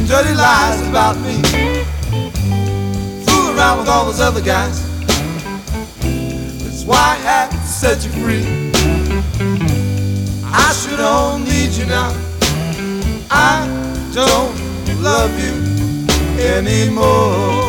dirty lies about me. Fool around with all those other guys. That's why I had to set you free. I sure don't need you now. I don't love you anymore.